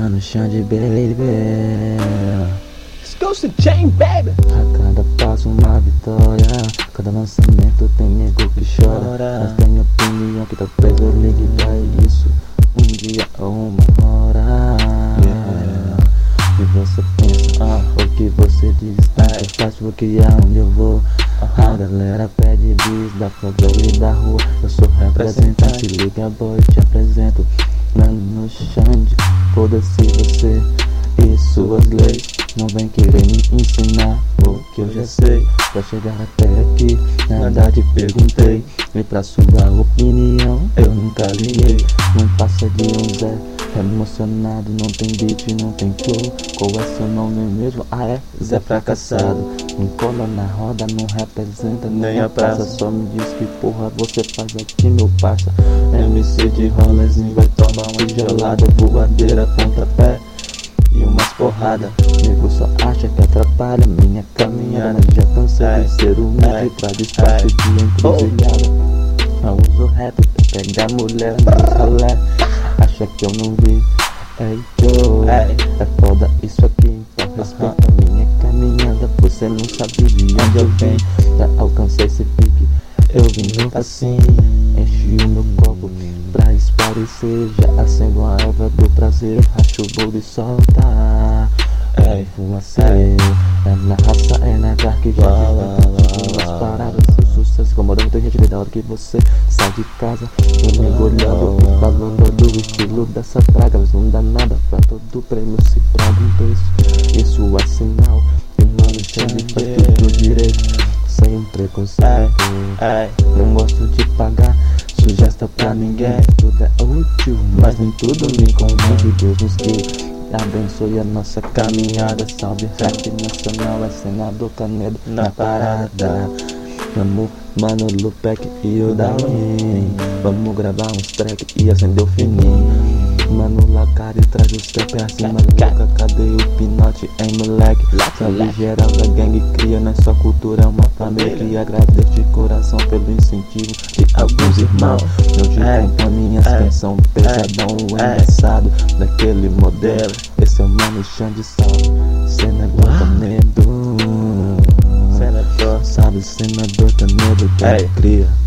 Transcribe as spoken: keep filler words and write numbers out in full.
mano Xande, baby. Let's go to chain, baby. A cada passo uma vitória, cada lançamento tem nego que chora. Mas tem opinião que tá preso, ligue pra isso um dia ou uma hora. Yeah. O que você pensa, ah, o que você diz, é fácil porque aonde eu vou. A galera pede bis da favela e da rua. Eu sou representante, liga boy, te apresento. Mano Xande, foda-se você e suas leis. Não vem querer me ensinar o que eu já sei. Pra chegar até aqui, nada te perguntei. E pra sua opinião, eu nunca liguei. Não passa de um Zé emocionado, não tem beat, não tem flow. Qual é seu nome mesmo? Ah é? Zé Fracassado. Não cola na roda, não representa nem a praça. Só me diz que porra você faz aqui, meu parça. M C de rolezinho vai tomar uma gelada, voadeira, pontapé e umas porrada. Nego só acha que atrapalha minha caminhada. Já cansei de ser humilde pra despacho de encruzilhada. Eu uso rap pra pegar mulher no salé. Acha que eu não vi? Ei, Joe, é foda isso aqui, então respeita a minha caminhada. Você não sabe de onde eu venho, já alcancei esse pique. Eu vim no assim, enchi o meu copo pra esparecer. Já acendo a erva do prazer, racho o bolo e solta. É fumaça, é na raça, é na garra que já vi umas paradas. Seu sucesso incomodando muita gente, da hora que você sai de casa. Eu mergulhando, falando do estilo dessa praga. Mas não dá nada pra todo prêmio se paga um preço. Isso é sinal que mano Xande faz tudo direito, sem preconceito. Não gosto de pagar sugestão pra ninguém. Tudo é útil, mas nem tudo me convém. Deus nos guie, abençoe a nossa caminhada. Salve rap nacional, é senador Canedo na parada. Vamos, mano, Lupec e o Darwin. Vamos gravar uns track e acender o fininho. Mano, Lacari traz os trap acima louca. Cadê o pinote, hein, moleque? Salve geral da gangue cria, não é só cultura, é uma família que agradece de coração pelo incentivo de alguns irmãos. Hoje conto minhas canções pesadão, engraçado daquele modelo. Esse é o mano Xande, salve senador Canedo. Salve senador Canedo, que cria.